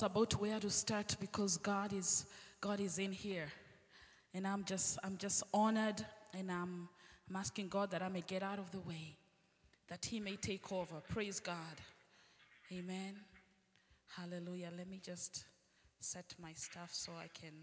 About where to start because God is in here, and I'm just honored, and I'm asking God that I may get out of the way, that He may take over. Praise God, Amen, Hallelujah. Let me just set my stuff so I can.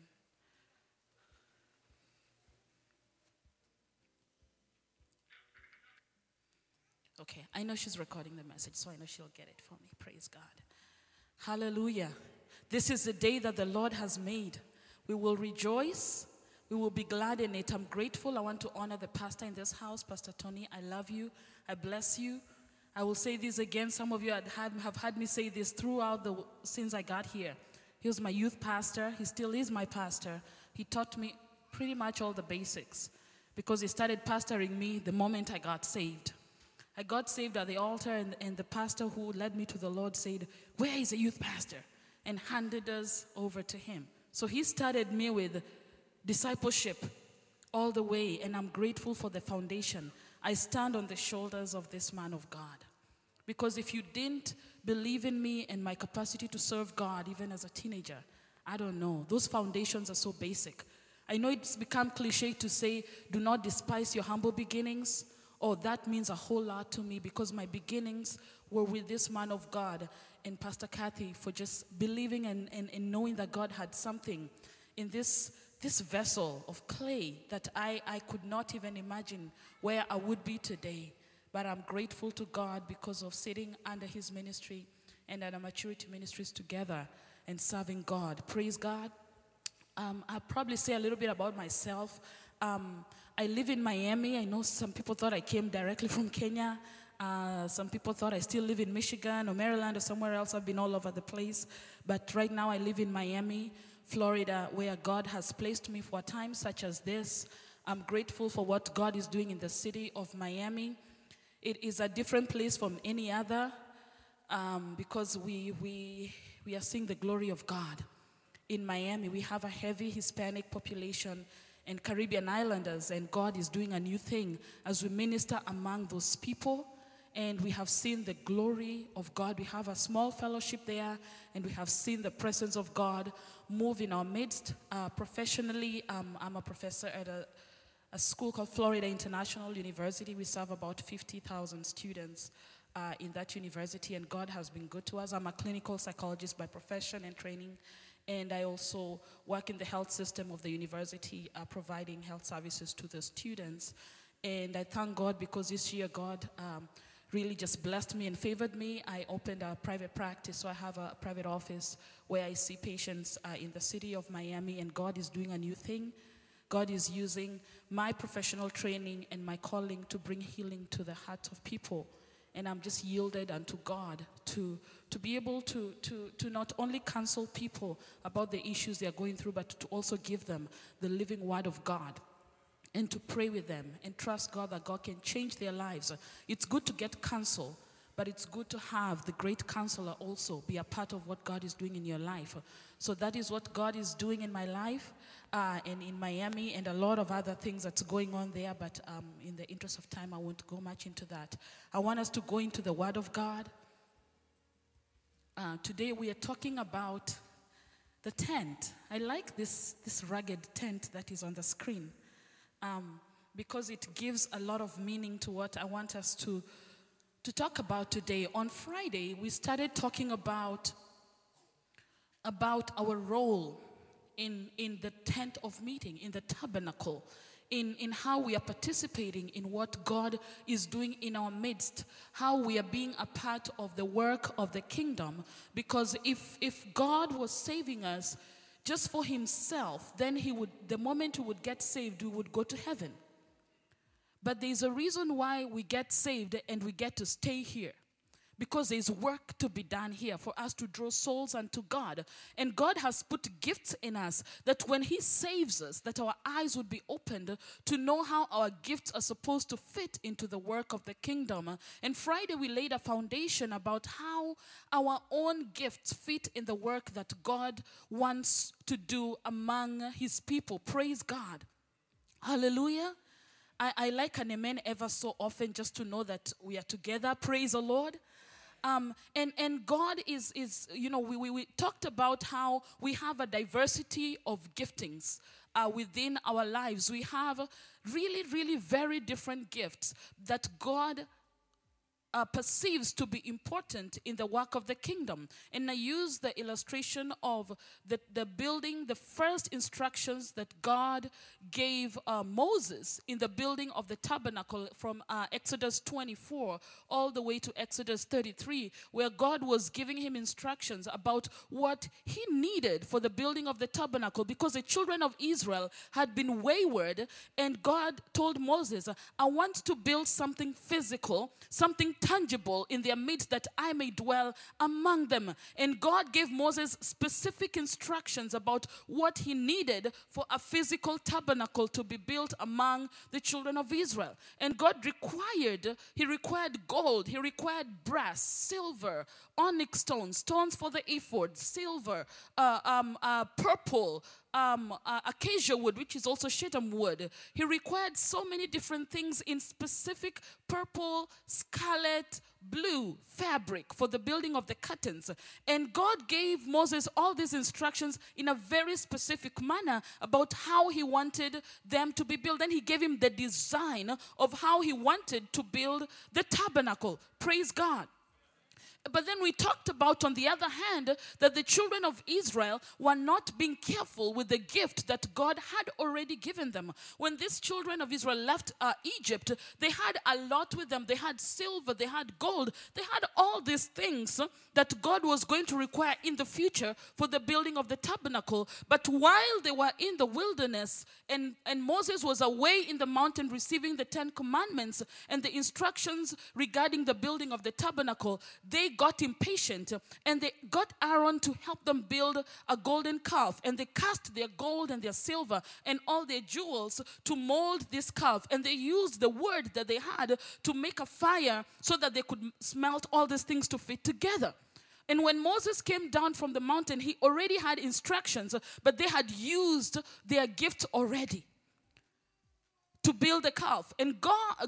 Okay, I know she's recording the message, so I know she'll get it for me. Praise God. Hallelujah. This is the day that the Lord has made. We will rejoice. We will be glad in it. I'm grateful. I want to honor the pastor in this house, Pastor Tony. I love you. I bless you. I will say this again. Some of you have had me say this throughout since I got here. He was my youth pastor. He still is my pastor. He taught me pretty much all the basics because he started pastoring me the moment I got saved. I got saved at the altar, and the pastor who led me to the Lord said, "Where is the youth pastor?" and handed us over to him. So he started me with discipleship all the way, and I'm grateful for the foundation. I stand on the shoulders of this man of God. Because if you didn't believe in me and my capacity to serve God, even as a teenager, I don't know. Those foundations are so basic. I know it's become cliche to say, do not despise your humble beginnings. Oh, that means a whole lot to me because my beginnings were with this man of God and Pastor Kathy for just believing and knowing that God had something in this vessel of clay that I could not even imagine where I would be today. But I'm grateful to God because of sitting under his ministry and under Maturity Ministries together and serving God. Praise God. I'll probably say a little bit about myself. I live in Miami. I know some people thought I came directly from Kenya. Some people thought I still live in Michigan or Maryland or somewhere else. I've been all over the place. But right now I live in Miami, Florida, where God has placed me for a time such as this. I'm grateful for what God is doing in the city of Miami. It is a different place from any other because we are seeing the glory of God. In Miami, we have a heavy Hispanic population and Caribbean islanders, and God is doing a new thing as we minister among those people, and we have seen the glory of God. We have a small fellowship there, and we have seen the presence of God move in our midst. Professionally, I'm a professor at a school called Florida International University. We serve about 50,000 students in that university, and God has been good to us. I'm a clinical psychologist by profession and training, and I also work in the health system of the university, providing health services to the students. And I thank God because this year God really just blessed me and favored me. I opened a private practice, so I have a private office where I see patients in the city of Miami, and God is doing a new thing. God is using my professional training and my calling to bring healing to the hearts of people. And I'm just yielded unto God to be able to not only counsel people about the issues they're going through, but to also give them the living word of God and to pray with them and trust God that God can change their lives. It's good to get counsel, but it's good to have the great counselor also be a part of what God is doing in your life. So that is what God is doing in my life and in Miami, and a lot of other things that's going on there, but in the interest of time, I won't go much into that. I want us to go into the Word of God. Today we are talking about the tent. I like this rugged tent that is on the screen because it gives a lot of meaning to what I want us to talk about today. On Friday, we started talking about our role in the tent of meeting, in the tabernacle, in how we are participating in what God is doing in our midst, how we are being a part of the work of the kingdom. Because if God was saving us just for himself, then the moment we would get saved, we would go to heaven. But there's a reason why we get saved and we get to stay here. Because there's work to be done here for us to draw souls unto God. And God has put gifts in us that when he saves us, that our eyes would be opened to know how our gifts are supposed to fit into the work of the kingdom. And Friday we laid a foundation about how our own gifts fit in the work that God wants to do among his people. Praise God. Hallelujah. I like an amen ever so often just to know that we are together. Praise the Lord. And God is we talked about how we have a diversity of giftings within our lives. We have really, really very different gifts that God perceives to be important in the work of the kingdom. And I use the illustration of the building, the first instructions that God gave Moses in the building of the tabernacle from Exodus 24 all the way to Exodus 33, where God was giving him instructions about what he needed for the building of the tabernacle, because the children of Israel had been wayward, and God told Moses, I want to build something physical, something tangible in their midst, that I may dwell among them. And God gave Moses specific instructions about what he needed for a physical tabernacle to be built among the children of Israel. And God required gold, he required brass, silver, onyx stones, stones for the ephod, silver, purple, acacia wood, which is also shittim wood. He required so many different things in specific purple, scarlet, blue fabric for the building of the curtains. And God gave Moses all these instructions in a very specific manner about how he wanted them to be built. And he gave him the design of how he wanted to build the tabernacle. Praise God. But then we talked about, on the other hand, that the children of Israel were not being careful with the gift that God had already given them. When these children of Israel left Egypt, they had a lot with them. They had silver, they had gold, they had all these things that God was going to require in the future for the building of the tabernacle. But while they were in the wilderness and Moses was away in the mountain receiving the 10 commandments and the instructions regarding the building of the tabernacle, they got impatient, and they got Aaron to help them build a golden calf, and they cast their gold and their silver and all their jewels to mold this calf, and they used the wood that they had to make a fire so that they could smelt all these things to fit together. And when Moses came down from the mountain, he already had instructions, but they had used their gift already to build a calf. And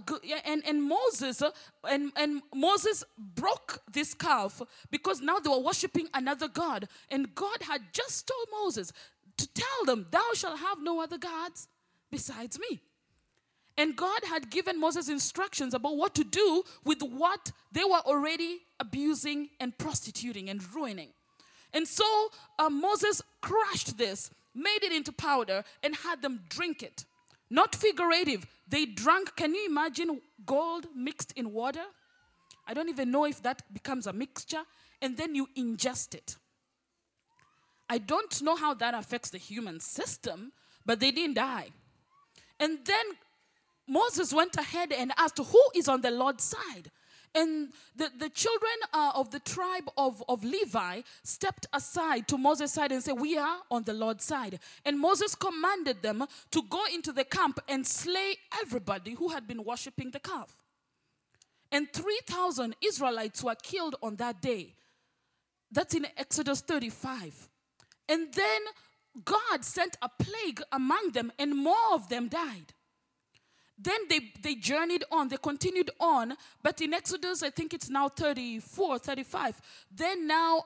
Moses broke this calf because now they were worshiping another god. And God had just told Moses to tell them, thou shalt have no other gods besides me. And God had given Moses instructions about what to do with what they were already abusing and prostituting and ruining. And so Moses crushed this, made it into powder, and had them drink it. Not figurative. They drank, can you imagine gold mixed in water? I don't even know if that becomes a mixture. And then you ingest it. I don't know how that affects the human system, but they didn't die. And then Moses went ahead and asked, who is on the Lord's side? And the children of the tribe of Levi stepped aside to Moses' side and said, we are on the Lord's side. And Moses commanded them to go into the camp and slay everybody who had been worshiping the calf. And 3,000 Israelites were killed on that day. That's in Exodus 35. And then God sent a plague among them, and more of them died. Then they journeyed on, they continued on, but in Exodus, I think it's now 34, 35, then now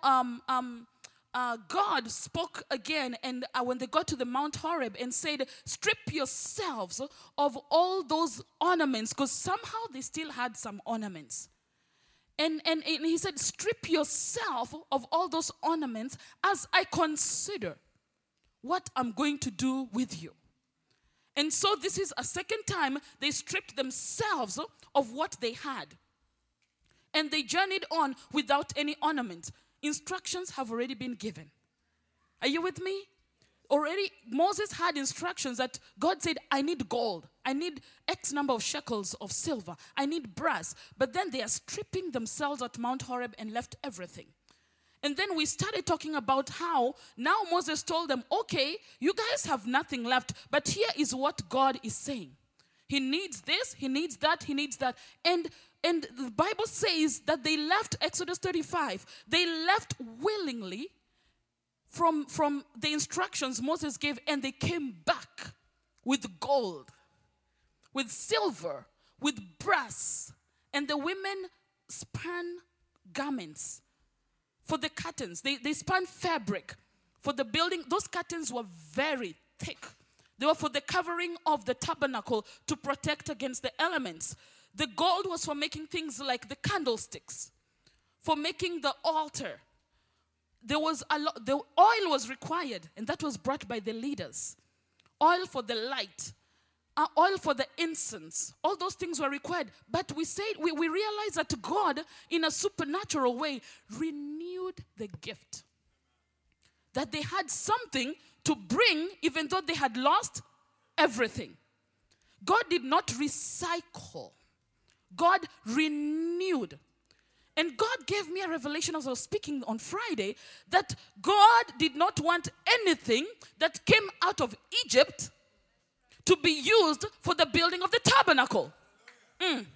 God spoke again, and when they got to the Mount Horeb and said, strip yourselves of all those ornaments, because somehow they still had some ornaments. And he said, strip yourself of all those ornaments as I consider what I'm going to do with you. And so this is a second time they stripped themselves of what they had. And they journeyed on without any ornament. Instructions have already been given. Are you with me? Already Moses had instructions that God said, I need gold. I need X number of shekels of silver. I need brass. But then they are stripping themselves at Mount Horeb and left everything. And then we started talking about how now Moses told them, okay, you guys have nothing left, but here is what God is saying. He needs this, he needs that, he needs that. And the Bible says that they left Exodus 35. They left willingly from the instructions Moses gave, and they came back with gold, with silver, with brass. And the women spun garments for the curtains. They spun fabric for the building. Those curtains were very thick. They were for the covering of the tabernacle to protect against the elements. The gold was for making things like the candlesticks, for making the altar. There was the oil was required, and that was brought by the leaders. Oil for the light, oil for the incense. All those things were required. But we realized that God, in a supernatural way, renewed the gift. That they had something to bring, even though they had lost everything. God did not recycle. God renewed. And God gave me a revelation as I was speaking on Friday that God did not want anything that came out of Egypt to be used for the building of the tabernacle. Everything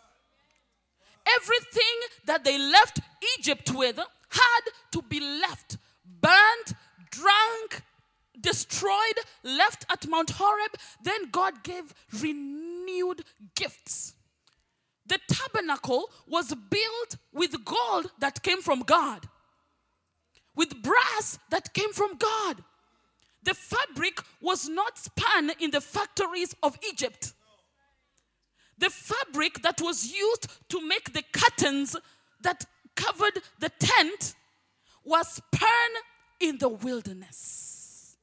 that they left Egypt with had to be left, burnt, drunk, destroyed, left at Mount Horeb. Then God gave renewed gifts. The tabernacle was built with gold that came from God, with brass that came from God. The fabric was not spun in the factories of Egypt. The fabric that was used to make the curtains that covered the tent was spun in the wilderness.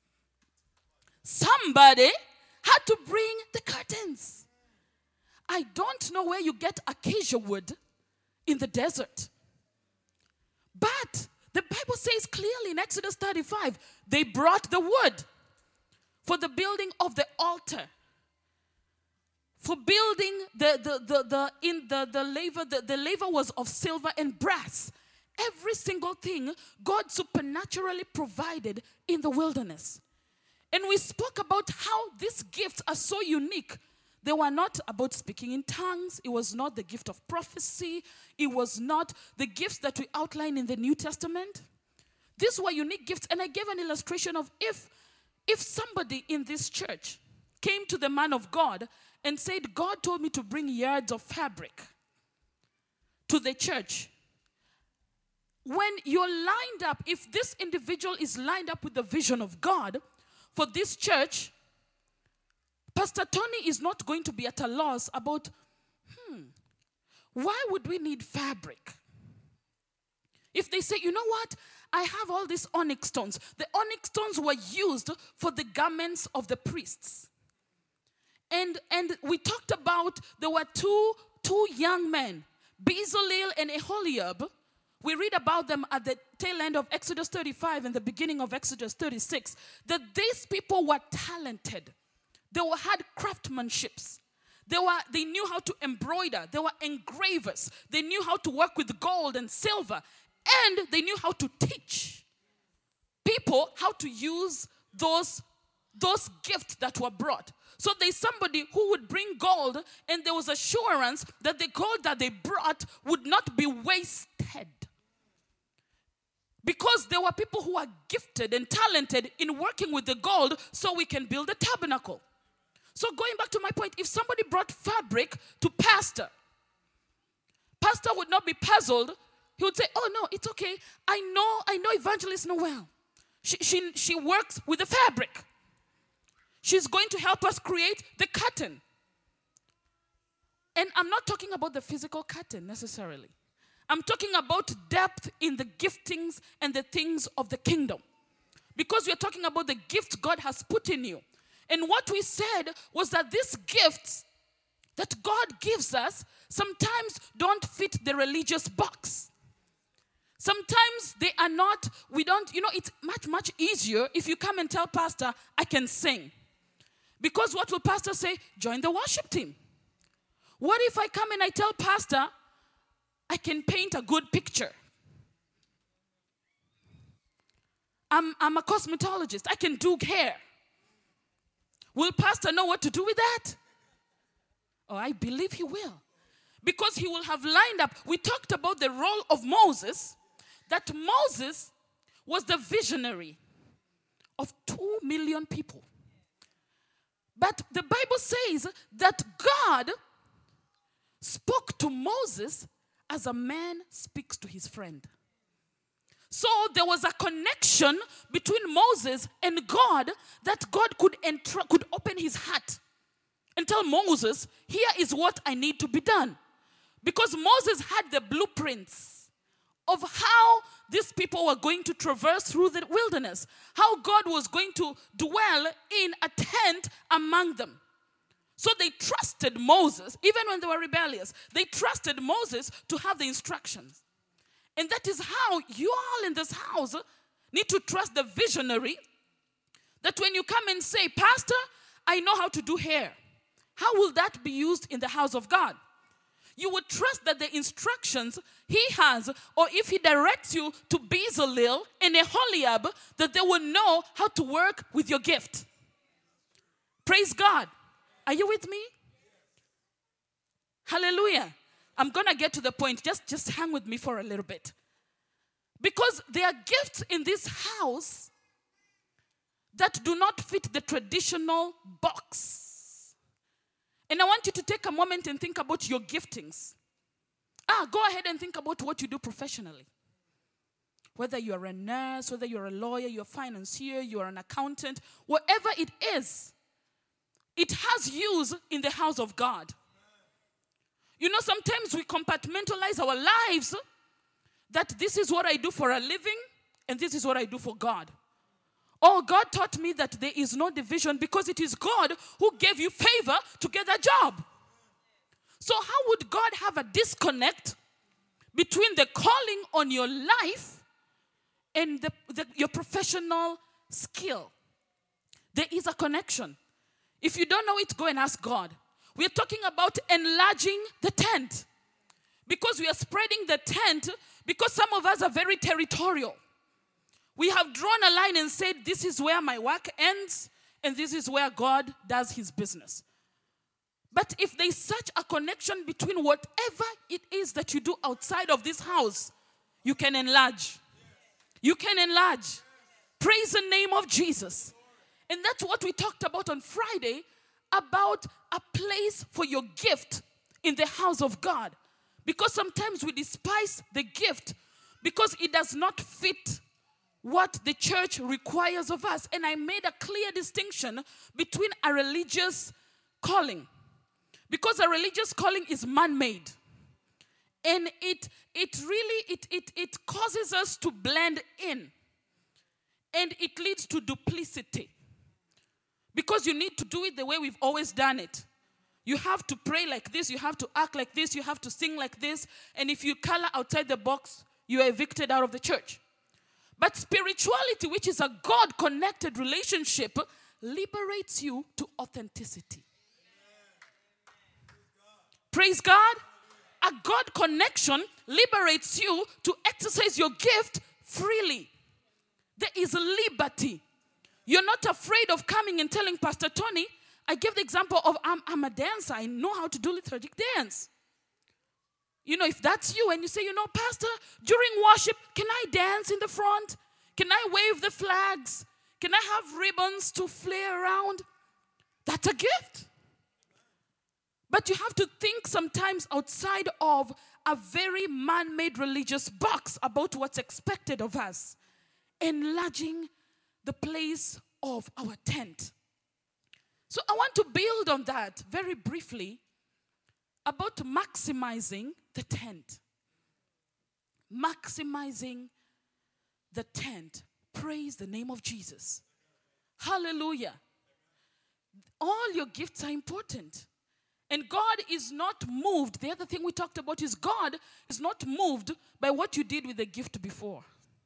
Somebody had to bring the curtains. I don't know where you get acacia wood in the desert. But the Bible says clearly in Exodus 35, they brought the wood for the building of the altar. For building the laver, the laver was of silver and brass. Every single thing God supernaturally provided in the wilderness. And we spoke about how these gifts are so unique. They were not about speaking in tongues. It was not the gift of prophecy. It was not the gifts that we outline in the New Testament. These were unique gifts. And I gave an illustration of if somebody in this church came to the man of God and said, God told me to bring yards of fabric to the church. When you're lined up, if this individual is lined up with the vision of God for this church, Pastor Tony is not going to be at a loss about, why would we need fabric? If they say, you know what, I have all these onyx stones. The onyx stones were used for the garments of the priests. And we talked about there were two young men, Bezalel and Aholiab. We read about them at the tail end of Exodus 35 and the beginning of Exodus 36, that these people were talented. They had craftsmanship. They knew how to embroider. They were engravers. They knew how to work with gold and silver. And they knew how to teach people how to use those gifts that were brought. So there's somebody who would bring gold, and there was assurance that the gold that they brought would not be wasted. Because there were people who are gifted and talented in working with the gold so we can build a tabernacle. So going back to my point, if somebody brought fabric to pastor would not be puzzled. He would say, oh no, it's okay. I know Evangelist Noel. She works with the fabric. She's going to help us create the curtain. And I'm not talking about the physical curtain necessarily. I'm talking about depth in the giftings and the things of the kingdom. Because we're talking about the gift God has put in you. And what we said was that these gifts that God gives us sometimes don't fit the religious box. Sometimes they are not, it's much, much easier if you come and tell pastor, I can sing. Because what will pastor say? Join the worship team. What if I come and I tell pastor, I can paint a good picture? I'm a cosmetologist. I can do hair. Will pastor know what to do with that? Oh, I believe he will. Because he will have lined up. We talked about the role of Moses, that Moses was the visionary of 2 million people. But the Bible says that God spoke to Moses as a man speaks to his friend. So there was a connection between Moses and God, that God could open his heart and tell Moses, here is what I need to be done. Because Moses had the blueprints of how these people were going to traverse through the wilderness, how God was going to dwell in a tent among them. So they trusted Moses, even when they were rebellious. They trusted Moses to have the instructions. And that is how you all in this house need to trust the visionary, that when you come and say, Pastor, I know how to do hair. How will that be used in the house of God? You would trust that the instructions he has, or if he directs you to Bezalel and Aholiab, that they will know how to work with your gift. Praise God. Are you with me? Hallelujah. I'm going to get to the point. Just hang with me for a little bit. Because there are gifts in this house that do not fit the traditional box. And I want you to take a moment and think about your giftings. Go ahead and think about what you do professionally. Whether you're a nurse, whether you're a lawyer, you're a financier, you're an accountant, whatever it is, it has use in the house of God. You know, sometimes we compartmentalize our lives, that this is what I do for a living and this is what I do for God. Oh, God taught me that there is no division because it is God who gave you favor to get a job. So how would God have a disconnect between the calling on your life and your professional skill? There is a connection. If you don't know it, go and ask God. We are talking about enlarging the tent. Because we are spreading the tent, because some of us are very territorial. We have drawn a line and said, this is where my work ends, and this is where God does his business. But if there's such a connection between whatever it is that you do outside of this house, you can enlarge. You can enlarge. Praise the name of Jesus. And that's what we talked about on Friday, about a place for your gift in the house of God. Because sometimes we despise the gift because it does not fit what the church requires of us. And I made a clear distinction between a religious calling. Because a religious calling is man-made. And it causes us to blend in. And it leads to duplicity. Because you need to do it the way we've always done it. You have to pray like this, you have to act like this, you have to sing like this. And if you color outside the box, you are evicted out of the church. But spirituality, which is a God-connected relationship, liberates you to authenticity. Praise God. A God connection liberates you to exercise your gift freely. There is liberty. You're not afraid of coming and telling Pastor Tony, I give the example of I'm a dancer. I know how to do liturgic dance. You know, if that's you and you say, Pastor, during worship, can I dance in the front? Can I wave the flags? Can I have ribbons to flare around? That's a gift. But you have to think sometimes outside of a very man-made religious box about what's expected of us. Enlarging the place of our tent. So I want to build on that very briefly about maximizing the tent. Maximizing the tent. Praise the name of Jesus. Hallelujah. All your gifts are important. And God is not moved. The other thing we talked about is God is not moved by what you did with the gift before.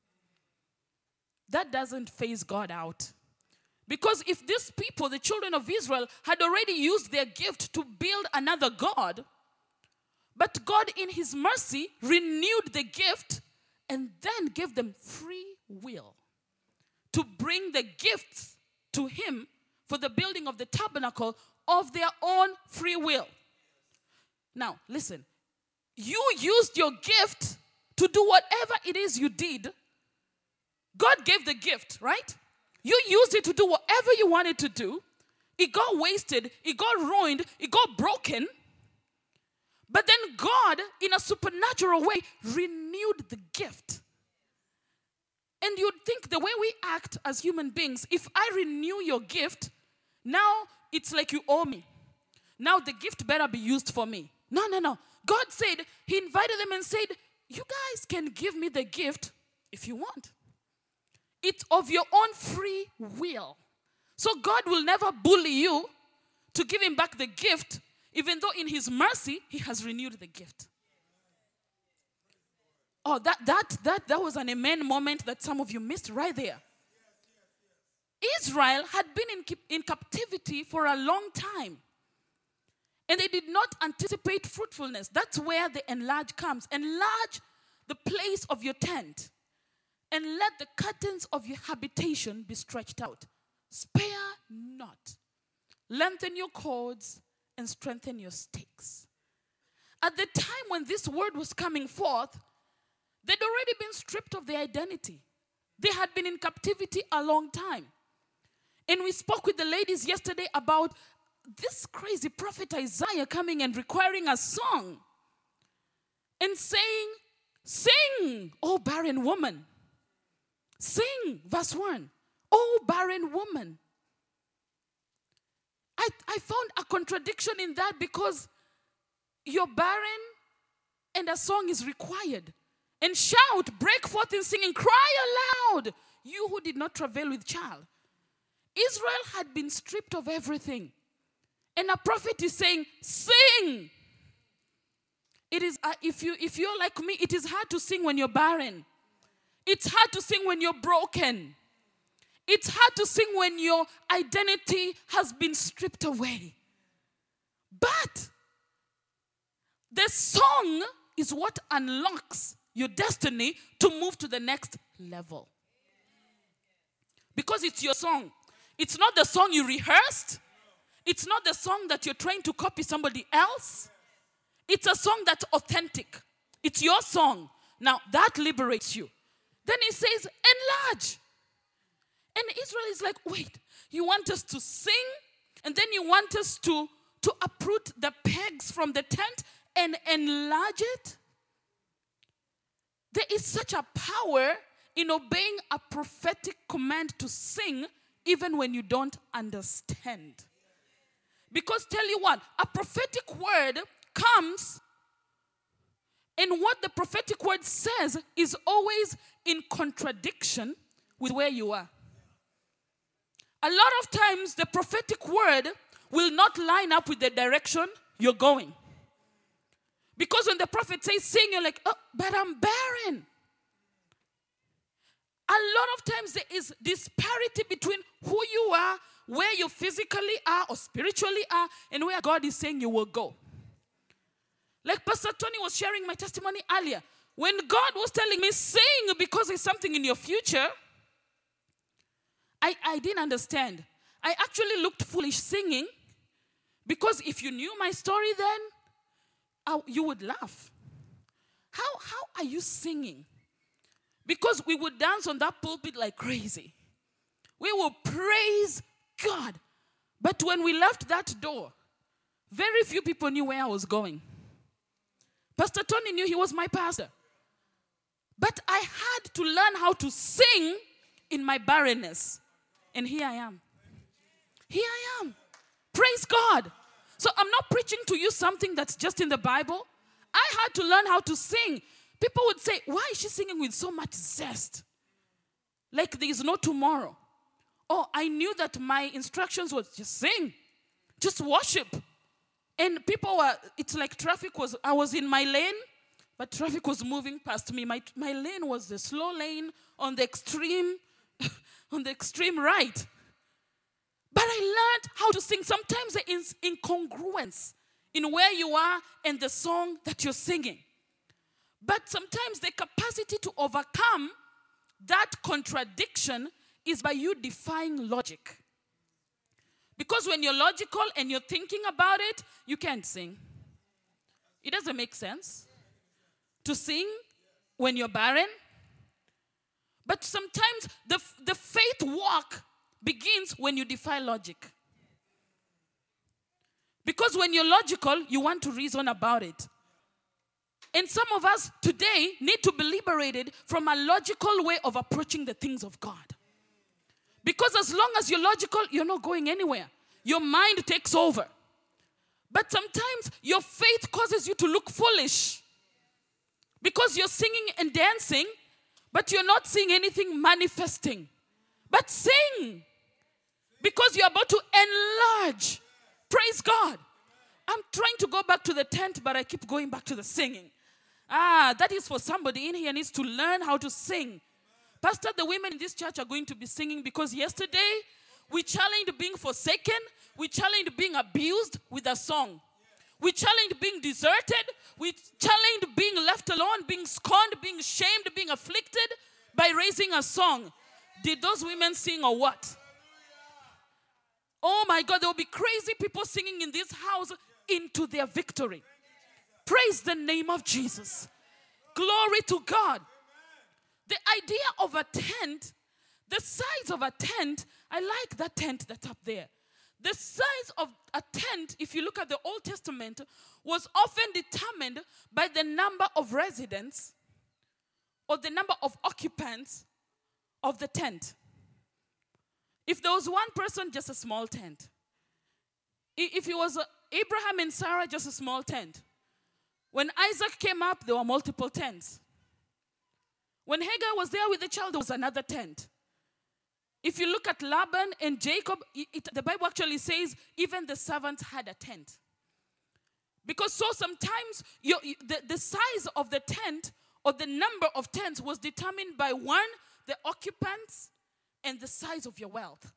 That doesn't phase God out. Because if these people, the children of Israel, had already used their gift to build another God, but God in his mercy renewed the gift and then gave them free will to bring the gifts to him for the building of the tabernacle of their own free will. Now, listen. You used your gift to do whatever it is you did. God gave the gift, right? You used it to do whatever you wanted to do. It got wasted. It got ruined. It got broken. But then God, in a supernatural way, renewed the gift. And you'd think the way we act as human beings, if I renew your gift, now it's like you owe me. Now the gift better be used for me. No. God said, he invited them and said, you guys can give me the gift if you want. It's of your own free will. So God will never bully you to give him back the gift, even though in his mercy, he has renewed the gift. Oh, that was an amen moment that some of you missed right there. Israel had been in captivity for a long time. And they did not anticipate fruitfulness. That's where the enlarge comes. Enlarge the place of your tent. And let the curtains of your habitation be stretched out. Spare not. Lengthen your cords and strengthen your stakes. At the time when this word was coming forth, they'd already been stripped of their identity. They had been in captivity a long time. And we spoke with the ladies yesterday about this crazy prophet Isaiah coming and requiring a song and saying, sing, O barren woman. Sing, verse 1. O barren woman. I found a contradiction in that because you're barren and a song is required. And shout, break forth in singing, cry aloud, you who did not travail with child. Israel had been stripped of everything. And a prophet is saying, sing. It is, if you're like me, it is hard to sing when you're barren. It's hard to sing when you're broken. It's hard to sing when your identity has been stripped away. But the song is what unlocks your destiny to move to the next level. Because it's your song. It's not the song you rehearsed. It's not the song that you're trying to copy somebody else. It's a song that's authentic. It's your song. Now, that liberates you. Then he says, enlarge. And Israel is like, wait, you want us to sing? And then you want us to uproot the pegs from the tent and enlarge it? There is such a power in obeying a prophetic command to sing even when you don't understand. Because tell you what, a prophetic word comes, and what the prophetic word says is always in contradiction with where you are. A lot of times the prophetic word will not line up with the direction you're going. Because when the prophet says sing, you're like, oh, but I'm barren. A lot of times there is disparity between who you are, where you physically are or spiritually are, and where God is saying you will go. Like Pastor Tony was sharing my testimony earlier. When God was telling me, sing because there's something in your future, I didn't understand. I actually looked foolish singing because if you knew my story then, you would laugh. How are you singing? Because we would dance on that pulpit like crazy. We will praise God. But when we left that door, very few people knew where I was going. Pastor Tony knew he was my pastor. But I had to learn how to sing in my barrenness. And here I am. Here I am. Praise God. So I'm not preaching to you something that's just in the Bible. I had to learn how to sing. People would say, why is she singing with so much zest? Like there is no tomorrow. Oh, I knew that my instructions was just sing. Just worship. And people were, it's like I was in my lane, but traffic was moving past me. My lane was the slow lane on the extreme, on the extreme right. But I learned how to sing. Sometimes there is incongruence in where you are and the song that you're singing. But sometimes the capacity to overcome that contradiction is by you defying logic. Because when you're logical and you're thinking about it, you can't sing. It doesn't make sense to sing when you're barren. But sometimes the faith walk begins when you defy logic. Because when you're logical, you want to reason about it. And some of us today need to be liberated from a logical way of approaching the things of God. Because as long as you're logical, you're not going anywhere. Your mind takes over. But sometimes your faith causes you to look foolish. Because you're singing and dancing, but you're not seeing anything manifesting. But sing. Because you're about to enlarge. Praise God. I'm trying to go back to the tent, but I keep going back to the singing. That is for somebody in here needs to learn how to sing. Pastor, the women in this church are going to be singing because yesterday we challenged being forsaken. We challenged being abused with a song. We challenged being deserted. We challenged being left alone, being scorned, being shamed, being afflicted by raising a song. Did those women sing or what? Oh my God, there will be crazy people singing in this house into their victory. Praise the name of Jesus. Glory to God. The idea of a tent, the size of a tent, I like that tent that's up there. The size of a tent, if you look at the Old Testament, was often determined by the number of residents or the number of occupants of the tent. If there was one person, just a small tent. If it was Abraham and Sarah, just a small tent. When Isaac came up, there were multiple tents. When Hagar was there with the child, there was another tent. If you look at Laban and Jacob, the Bible actually says even the servants had a tent. Because so sometimes the size of the tent or the number of tents was determined by one, the occupants, and the size of your wealth.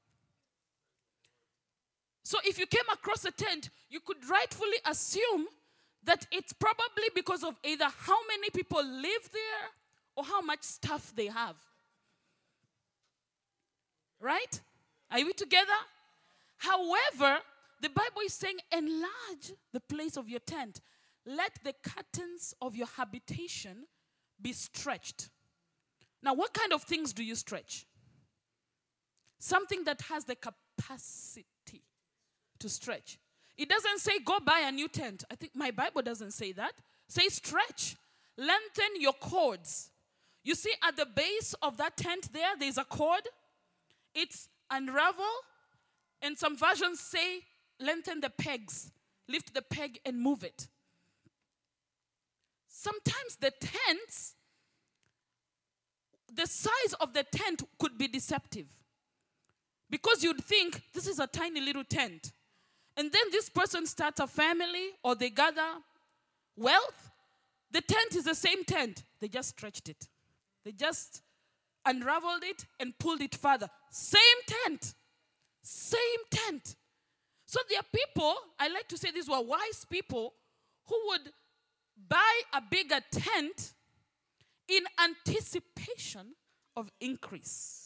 So if you came across a tent, you could rightfully assume that it's probably because of either how many people live there or how much stuff they have. Right? Are we together? However, the Bible is saying, enlarge the place of your tent. Let the curtains of your habitation be stretched. Now, what kind of things do you stretch? Something that has the capacity to stretch. It doesn't say go buy a new tent. I think my Bible doesn't say that. Say stretch. Lengthen your cords. You see at the base of that tent there's a cord. It's unravel. And some versions say lengthen the pegs. Lift the peg and move it. Sometimes the tents, the size of the tent could be deceptive. Because you'd think this is a tiny little tent. And then this person starts a family or they gather wealth. The tent is the same tent. They just stretched it. They just unraveled it and pulled it further. Same tent. Same tent. So there are people, I like to say these were wise people, who would buy a bigger tent in anticipation of increase.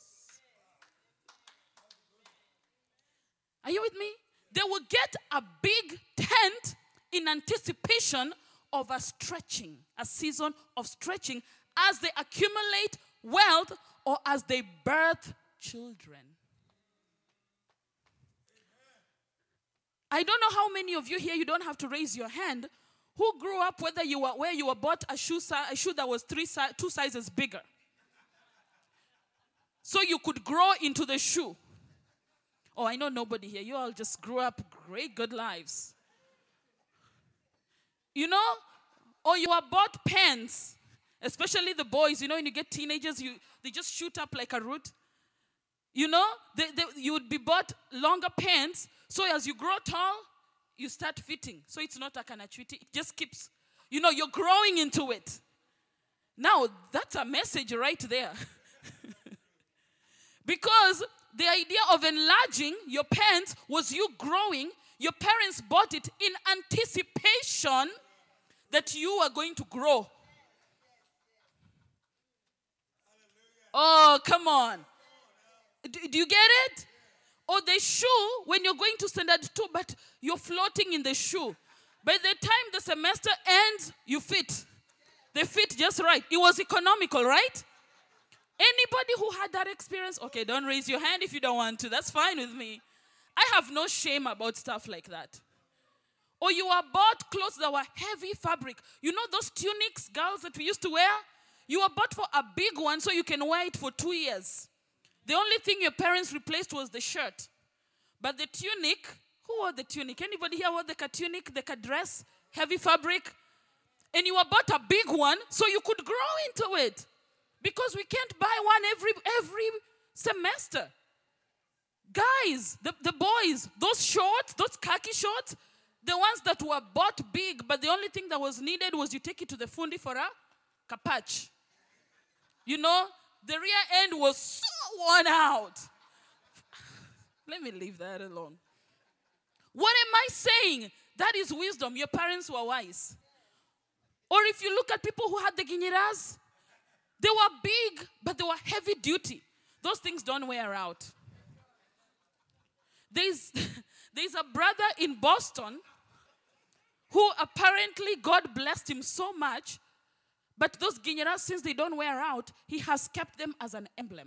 Are you with me? They will get a big tent in anticipation of a stretching, a season of stretching as they accumulate wealth or as they birth children. I don't know how many of you here, you don't have to raise your hand, who grew up where you were bought a shoe that was two sizes bigger. So you could grow into the shoe. Oh, I know nobody here. You all just grew up great, good lives. You know? Or you are bought pants, especially the boys. You know, when you get teenagers, they just shoot up like a root. You know? You would be bought longer pants. So as you grow tall, you start fitting. So it's not a kanachwiti. It just keeps, you're growing into it. Now, that's a message right there. Because the idea of enlarging your pants was you growing. Your parents bought it in anticipation that you are going to grow. Oh, come on. Do you get it? Or the shoe, when you're going to standard 2, but you're floating in the shoe. By the time the semester ends, you fit. They fit just right. It was economical, right? Anybody who had that experience? Okay, don't raise your hand if you don't want to. That's fine with me. I have no shame about stuff like that. Or you were bought clothes that were heavy fabric. You know those tunics, girls, that we used to wear? You were bought for a big one so you can wear it for 2 years. The only thing your parents replaced was the shirt. But the tunic, who wore the tunic? Anybody here wore the tunic, the dress, heavy fabric? And you were bought a big one so you could grow into it. Because we can't buy one every semester. Guys, the boys, those shorts, those khaki shorts, the ones that were bought big, but the only thing that was needed was you take it to the fundi for a kapach. You know, the rear end was so worn out. Let me leave that alone. What am I saying? That is wisdom. Your parents were wise. Or if you look at people who had the guineras, they were big, but they were heavy duty. Those things don't wear out. There's a brother in Boston who apparently God blessed him so much, but those guineras, since they don't wear out, he has kept them as an emblem.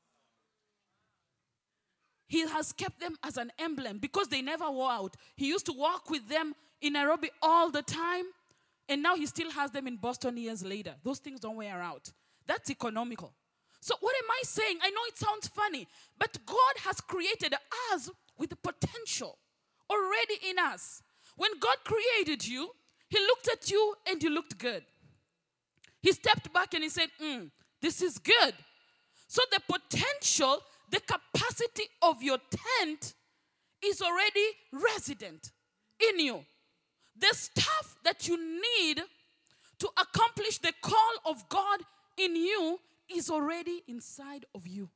He has kept them as an emblem because they never wore out. He used to walk with them in Nairobi all the time, and now he still has them in Boston years later. Those things don't wear out. That's economical. So what am I saying? I know it sounds funny, but God has created us with the potential already in us. When God created you, he looked at you and you looked good. He stepped back and he said, this is good. So the potential, the capacity of your tent is already resident in you. The stuff that you need to accomplish the call of God in you is already inside of you.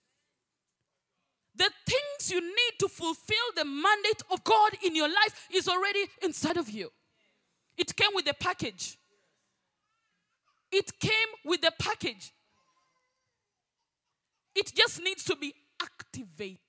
The things you need to fulfill the mandate of God in your life is already inside of you. It came with the package. It came with the package. It just needs to be activated.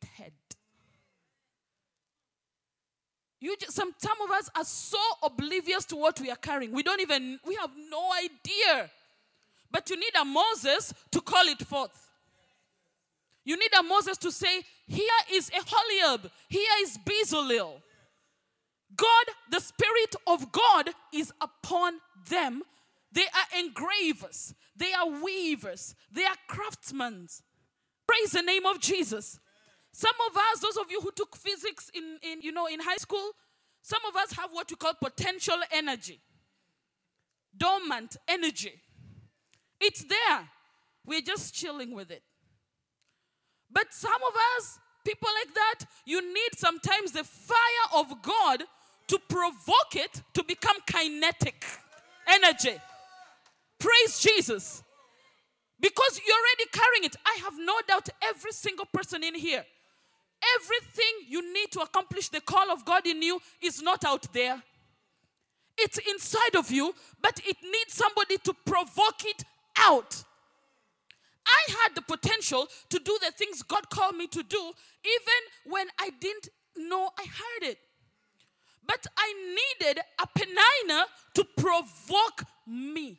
Some of us are so oblivious to what we are carrying. We have no idea. But you need a Moses to call it forth. You need a Moses to say, here is Aholiab, here is Bezalel. God, the Spirit of God is upon them. They are engravers. They are weavers. They are craftsmen. Praise the name of Jesus. Some of us, those of you who took physics in high school, some of us have what we call potential energy. Dormant energy. It's there. We're just chilling with it. But some of us, people like that, you need sometimes the fire of God to provoke it to become kinetic energy. Praise Jesus. Because you're already carrying it. I have no doubt every single person in here, everything you need to accomplish the call of God in you is not out there. It's inside of you, but it needs somebody to provoke it out. I had the potential to do the things God called me to do, even when I didn't know I heard it. But I needed a Penina to provoke me.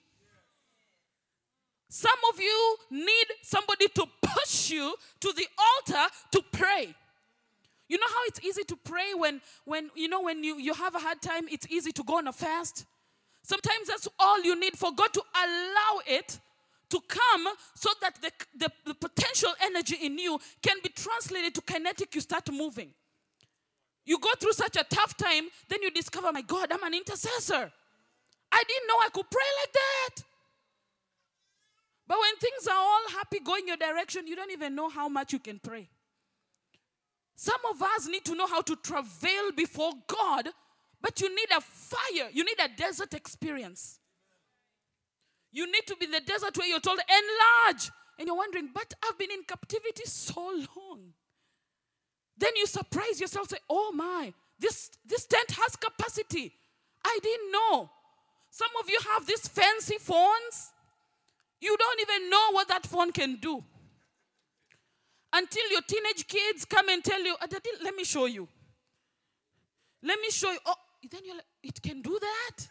Some of you need somebody to push you to the altar to pray. You know how it's easy to pray when you have a hard time, it's easy to go on a fast. Sometimes that's all you need for God to allow it to come so that the potential energy in you can be translated to kinetic. You start moving. You go through such a tough time, then you discover, my God, I'm an intercessor. I didn't know I could pray like that. But when things are all happy going your direction, you don't even know how much you can pray. Some of us need to know how to travail before God, but you need a fire. You need a desert experience. You need to be the desert where you're told, enlarge. And you're wondering, but I've been in captivity so long. Then you surprise yourself, say, oh my, this tent has capacity. I didn't know. Some of you have these fancy phones. You don't even know what that phone can do. Until your teenage kids come and tell you, Daddy, let me show you. Let me show you. Oh, then you're like, it can do that?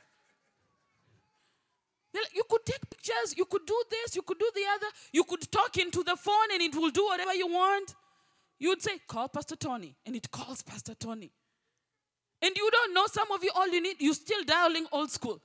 You could take pictures, you could do this, you could do the other, you could talk into the phone and it will do whatever you want. You would say, call Pastor Tony, and it calls Pastor Tony. And you don't know, some of you, all you need, you're still dialing old school.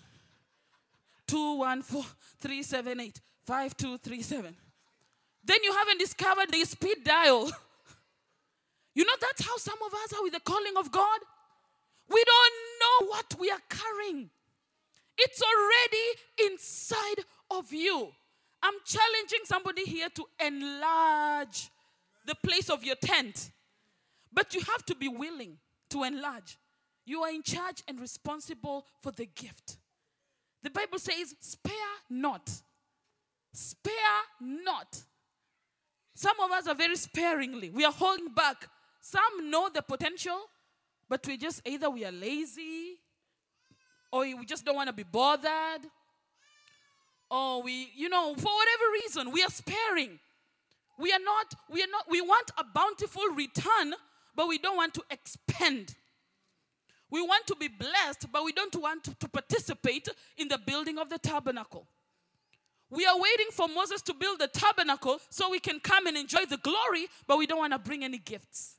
214-378-5237. Then you haven't discovered the speed dial. You know, that's how some of us are with the calling of God. We don't know what we are carrying. It's already inside of you. I'm challenging somebody here to enlarge the place of your tent. But you have to be willing to enlarge. You are in charge and responsible for the gift. The Bible says, spare not. Spare not. Some of us are very sparingly. We are holding back. Some know the potential, but either we are lazy, or we just don't want to be bothered, or we for whatever reason, we are sparing. We want a bountiful return, but we don't want to expend. We want to be blessed, but we don't want to participate in the building of the tabernacle. We are waiting for Moses to build the tabernacle so we can come and enjoy the glory, but we don't want to bring any gifts.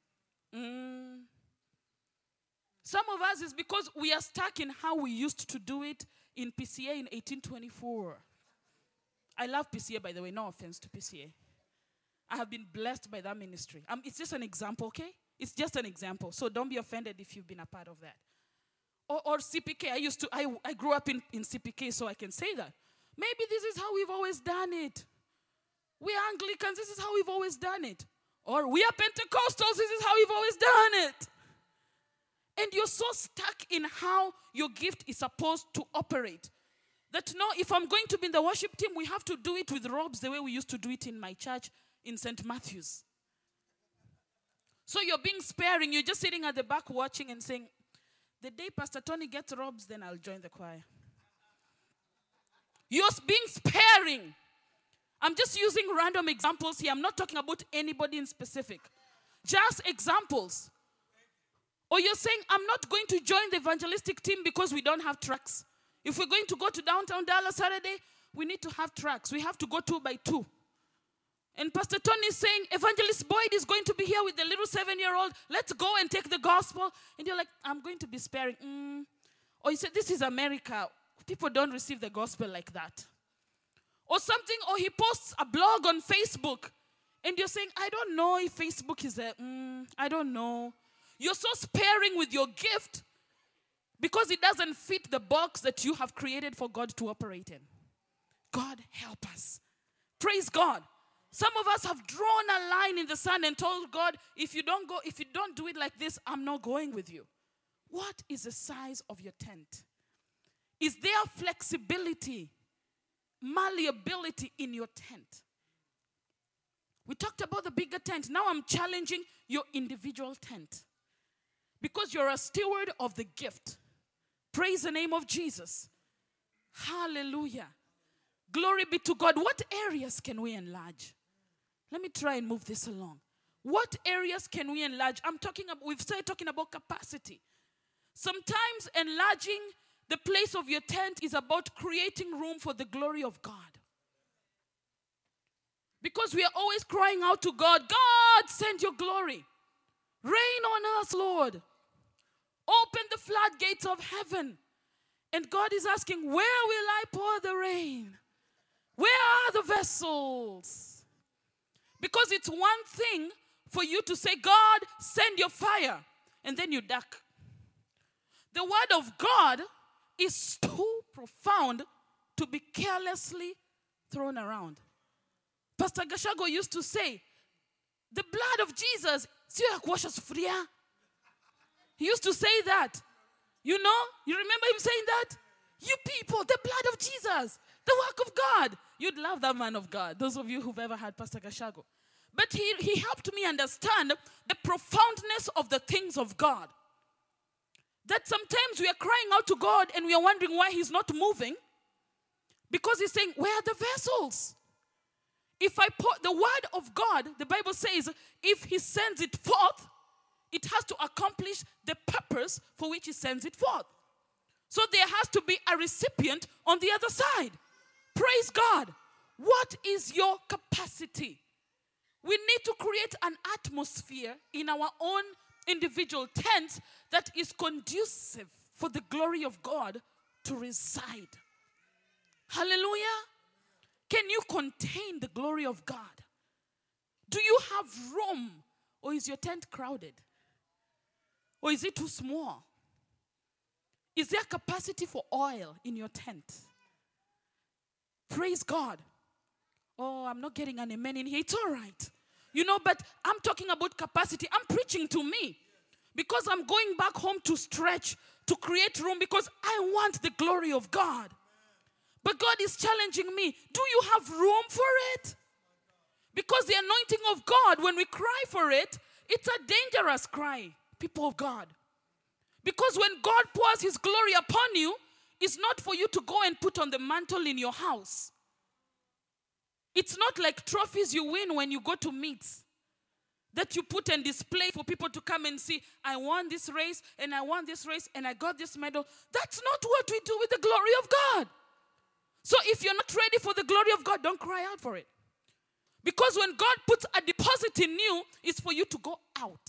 Some of us is because we are stuck in how we used to do it in PCA in 1824. I love PCA, by the way. No offense to PCA. I have been blessed by that ministry. It's just an example, okay? It's just an example. So don't be offended if you've been a part of that. Or CPK. I grew up in CPK, so I can say that. Maybe this is how we've always done it. We are Anglicans, this is how we've always done it. Or we are Pentecostals, this is how we've always done it. And you're so stuck in how your gift is supposed to operate that no, if I'm going to be in the worship team, we have to do it with robes the way we used to do it in my church in St. Matthew's. So you're being sparing. You're just sitting at the back watching and saying, the day Pastor Tony gets robes, then I'll join the choir. You're being sparing. I'm just using random examples here. I'm not talking about anybody in specific. Just examples. Or you're saying, I'm not going to join the evangelistic team because we don't have trucks. If we're going to go to downtown Dallas Saturday, we need to have trucks. We have to go 2 by 2. And Pastor Tony is saying, Evangelist Boyd is going to be here with the little 7-year-old. Let's go and take the gospel. And you're like, I'm going to be sparing. Or you say, this is America. People don't receive the gospel like that. Or something, or he posts a blog on Facebook. And you're saying, I don't know if Facebook is I don't know. You're so sparing with your gift because it doesn't fit the box that you have created for God to operate in. God help us. Praise God. Some of us have drawn a line in the sand and told God, if you don't do it like this, I'm not going with you. What is the size of your tent? Is there flexibility, malleability in your tent? We talked about the bigger tent. Now I'm challenging your individual tent. Because you're a steward of the gift. Praise the name of Jesus. Hallelujah. Glory be to God. What areas can we enlarge? Let me try and move this along. What areas can we enlarge? We've started talking about capacity. Sometimes enlarging the place of your tent is about creating room for the glory of God. Because we are always crying out to God, God, send your glory. Rain on us, Lord. Open the floodgates of heaven. And God is asking, where will I pour the rain? Where are the vessels? Because it's one thing for you to say, God, send your fire. And then you duck. The word of God is too profound to be carelessly thrown around. Pastor Gashago used to say, the blood of Jesus, he used to say that. You remember him saying that? You people, the blood of Jesus, the work of God. You'd love that man of God, those of you who've ever had Pastor Gashago. But he helped me understand the profoundness of the things of God. That sometimes we are crying out to God and we are wondering why he's not moving. Because he's saying, where are the vessels? If I put the word of God, the Bible says, if he sends it forth, it has to accomplish the purpose for which he sends it forth. So there has to be a recipient on the other side. Praise God. What is your capacity? We need to create an atmosphere in individual tent that is conducive for the glory of God to reside. Hallelujah. Can you contain the glory of God? Do you have room? Or is your tent crowded? Or is it too small? Is there capacity for oil in your tent? Praise God. Oh, I'm not getting an amen in here. It's all right. But I'm talking about capacity. I'm preaching to me. Because I'm going back home to stretch, to create room, because I want the glory of God. But God is challenging me. Do you have room for it? Because the anointing of God, when we cry for it, it's a dangerous cry, people of God. Because when God pours his glory upon you, it's not for you to go and put on the mantle in your house. It's not like trophies you win when you go to meets that you put and display for people to come and see. I won this race, and I won this race, and I got this medal. That's not what we do with the glory of God. So if you're not ready for the glory of God, don't cry out for it. Because when God puts a deposit in you, it's for you to go out.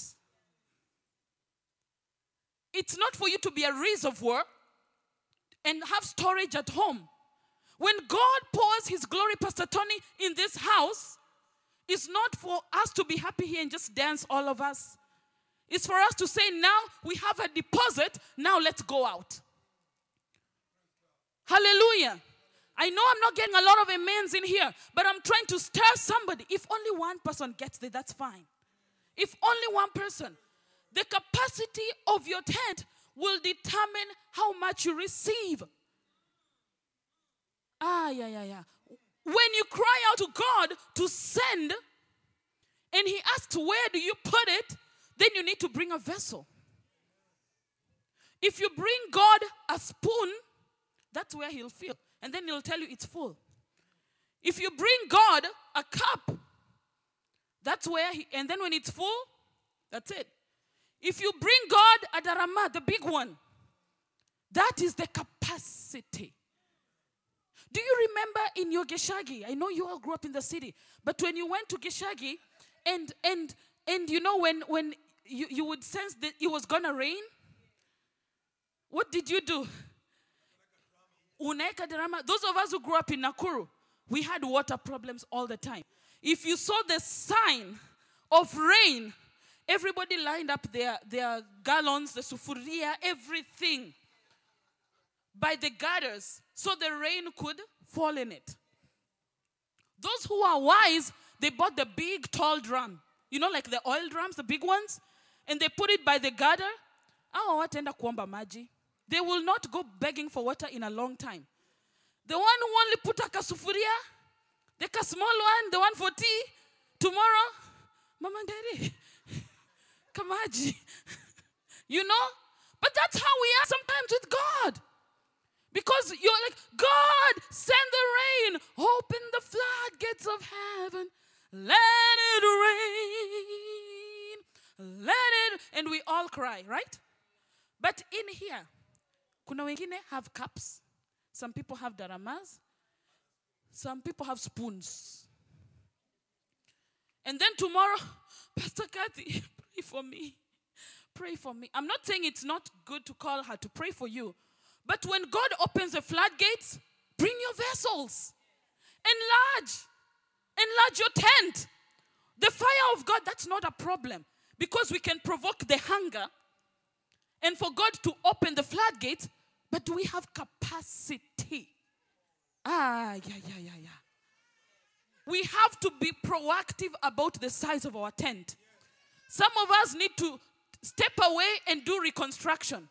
It's not for you to be a reservoir and have storage at home. When God pours his glory, Pastor Tony, in this house, it's not for us to be happy here and just dance, all of us. It's for us to say, now we have a deposit, now let's go out. Hallelujah. I know I'm not getting a lot of amens in here, but I'm trying to stir somebody. If only one person gets there, that's fine. If only one person. The capacity of your tent will determine how much you receive. When you cry out to God to send, and he asks, where do you put it? Then you need to bring a vessel. If you bring God a spoon, that's where he'll fill. And then he'll tell you it's full. If you bring God a cup, that's where and then when it's full, that's it. If you bring God a darama, the big one, that is the capacity. Do you remember in your Geshagi? I know you all grew up in the city, but when you went to Geshagi, and when you would sense that it was gonna rain, what did you do? Unaeka darama. Those of us who grew up in Nakuru, we had water problems all the time. If you saw the sign of rain, everybody lined up their gallons, the sufuria, everything by the gutters so the rain could fall in it. Those who are wise, they bought the big tall drum. Like the oil drums, the big ones, and they put it by the gutter. Watenda kuomba maji. They will not go begging for water in a long time. The one who only put a kasufuria, the small one, the one for tea, tomorrow, Mama Nderi, kamaji. But that's how we are sometimes with God. Because you're like, God, send the rain. Open the floodgates of heaven. Let it rain. Let it. And we all cry, right? But in here, kuna wengine have cups. Some people have daramas. Some people have spoons. And then tomorrow, Pastor Kathy, pray for me. Pray for me. I'm not saying it's not good to call her to pray for you. But when God opens the floodgates, bring your vessels. Enlarge your tent. The fire of God, that's not a problem. Because we can provoke the hunger and for God to open the floodgates, but do we have capacity? We have to be proactive about the size of our tent. Some of us need to step away and do reconstruction.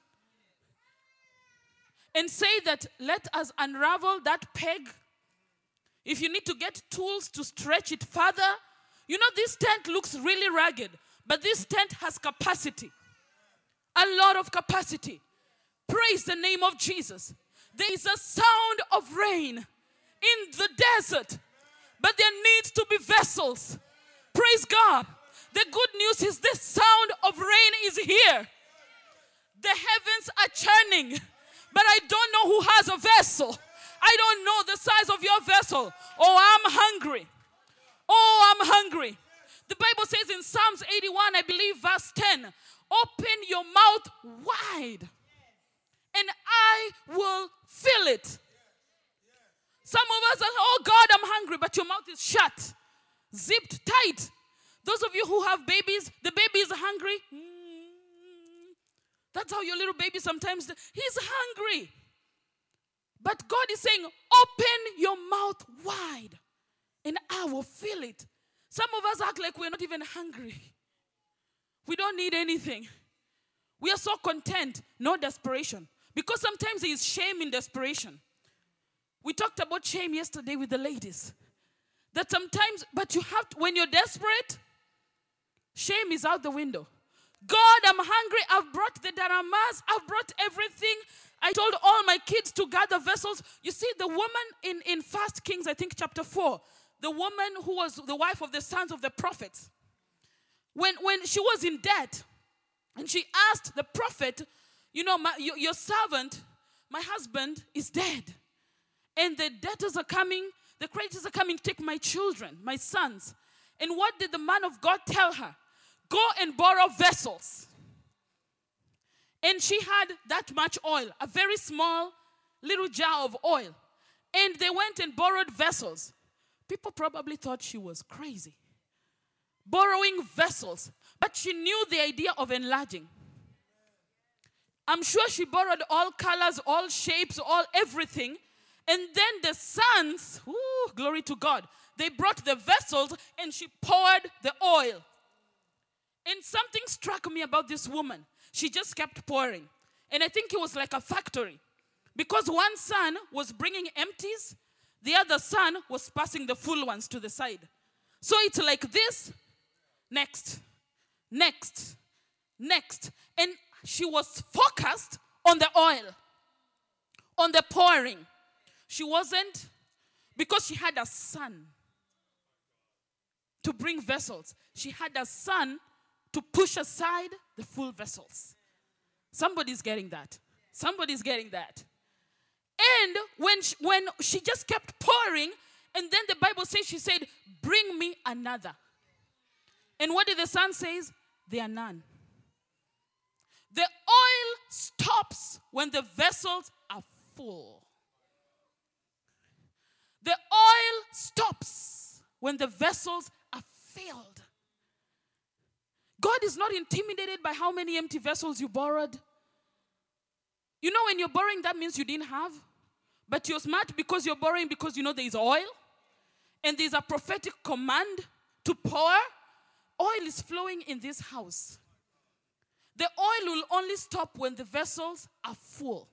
And say that, let us unravel that peg. If you need to get tools to stretch it further. This tent looks really ragged. But this tent has capacity. A lot of capacity. Praise the name of Jesus. There is a sound of rain in the desert. But there needs to be vessels. Praise God. The good news is this sound of rain is here. The heavens are churning. But I don't know who has a vessel. I don't know the size of your vessel. I'm hungry. I'm hungry. The Bible says in Psalms 81, I believe, verse 10, open your mouth wide, and I will fill it. Some of us are, oh God, I'm hungry, but your mouth is shut, zipped tight. Those of you who have babies, the baby is hungry. That's how your little baby sometimes, he's hungry. But God is saying, open your mouth wide, and I will fill it. Some of us act like we're not even hungry. We don't need anything. We are so content, no desperation. Because sometimes there is shame in desperation. We talked about shame yesterday with the ladies. That sometimes, but you have to, when you're desperate, shame is out the window. God, I'm hungry. I've brought the daramas. I've brought everything. I told all my kids to gather vessels. You see, the woman in 1 Kings, I think chapter 4, the woman who was the wife of the sons of the prophets, when she was in debt, and she asked the prophet, you know, your servant, my husband, is dead. And the debtors are coming, the creditors are coming to take my children, my sons. And what did the man of God tell her? Go and borrow vessels. And she had that much oil, a very small little jar of oil. And they went and borrowed vessels. People probably thought she was crazy. Borrowing vessels. But she knew the idea of enlarging. I'm sure she borrowed all colors, all shapes, all everything. And then the sons, glory to God, they brought the vessels and she poured the oil. And something struck me about this woman. She just kept pouring. And I think it was like a factory. Because one son was bringing empties, the other son was passing the full ones to the side. So it's like this, next, next, next. And she was focused on the oil, on the pouring. She wasn't, because she had a son to bring vessels. She had a son to push aside the full vessels. Somebody's getting that. Somebody's getting that. And when she just kept pouring, and then the Bible says, she said, bring me another. And what did the son say? There are none. The oil stops when the vessels are full. The oil stops when the vessels are filled. God is not intimidated by how many empty vessels you borrowed. You know, when you're borrowing, that means you didn't have. But you're smart because you're borrowing because you know there is oil. And there's a prophetic command to pour. Oil is flowing in this house. The oil will only stop when the vessels are full.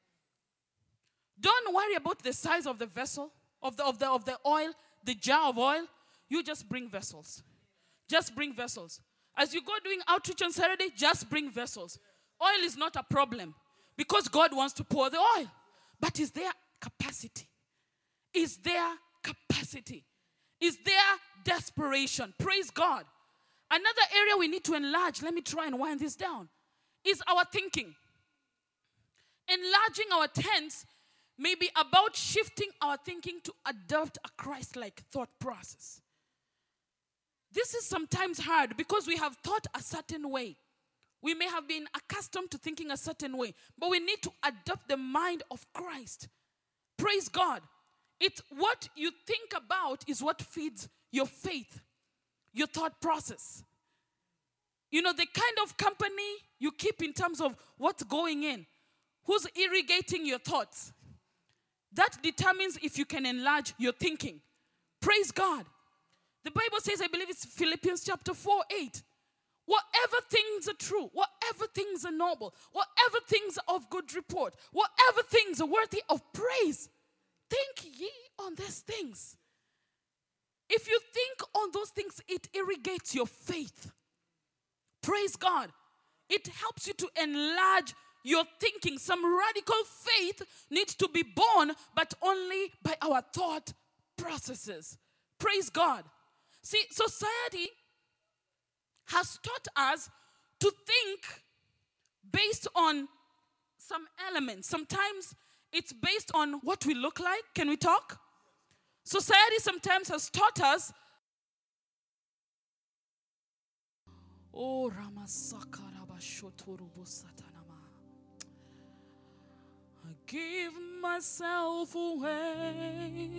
Don't worry about the size of the vessel, of the oil, the jar of oil. You just bring vessels. Just bring vessels. As you go doing outreach on Saturday, just bring vessels. Oil is not a problem because God wants to pour the oil. But is there capacity? Is there capacity? Is there desperation? Praise God. Another area we need to enlarge, let me try and wind this down, is our thinking. Enlarging our tents may be about shifting our thinking to adopt a Christ-like thought process. This is sometimes hard because we have thought a certain way. We may have been accustomed to thinking a certain way, but we need to adopt the mind of Christ. Praise God. It's what you think about is what feeds your faith, your thought process. You know, the kind of company you keep in terms of what's going in, who's irrigating your thoughts, that determines if you can enlarge your thinking. Praise God. The Bible says, I believe it's Philippians chapter 4:8. Whatever things are true, whatever things are noble, whatever things are of good report, whatever things are worthy of praise, think ye on these things. If you think on those things, it irrigates your faith. Praise God. It helps you to enlarge your thinking. Some radical faith needs to be born, but only by our thought processes. Praise God. See, society has taught us to think based on some elements. Sometimes it's based on what we look like. Can we talk? Society sometimes has taught us, Oh, Ramasakarabashotorubusatanama. I give myself away.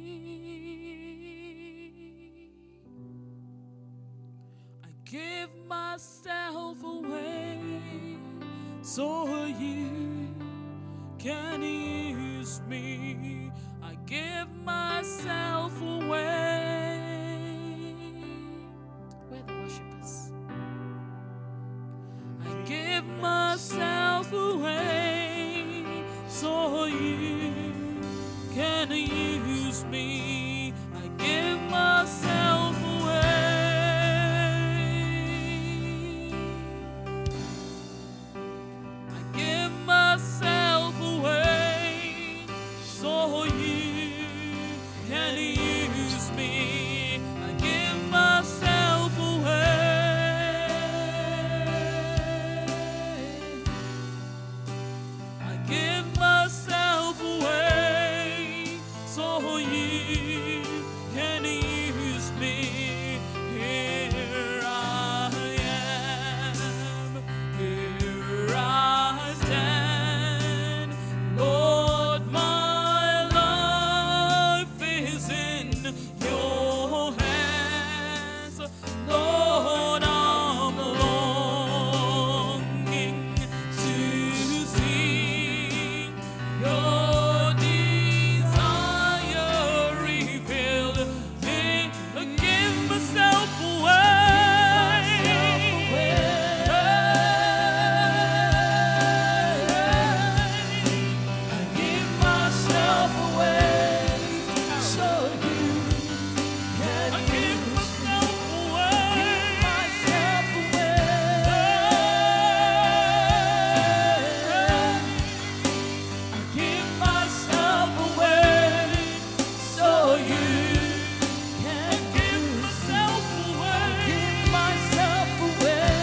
I give myself away so you can use me. I give myself away. Where are the worshipers? I give myself away so you can use me. I give myself away. I give myself away so you can use me. I give myself away. I give myself away so you can use me. Here I am, here I stand. Lord, my life is in your hands. Lord, I'm longing to see your desire revealed. I give myself away. I give myself away so you can. I give myself away. I give myself away so you can give myself away. Give myself away.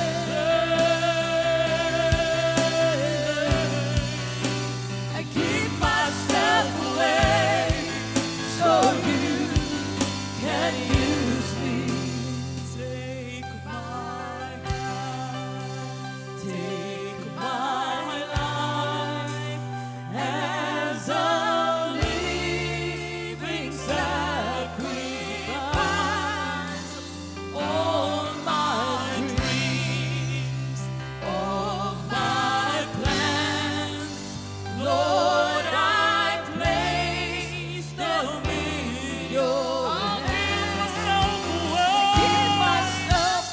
I give myself away so you can use me. Take my life, take my life as a living sacrifice. All my dreams, all my plans, Lord, I place them in your hands. Give myself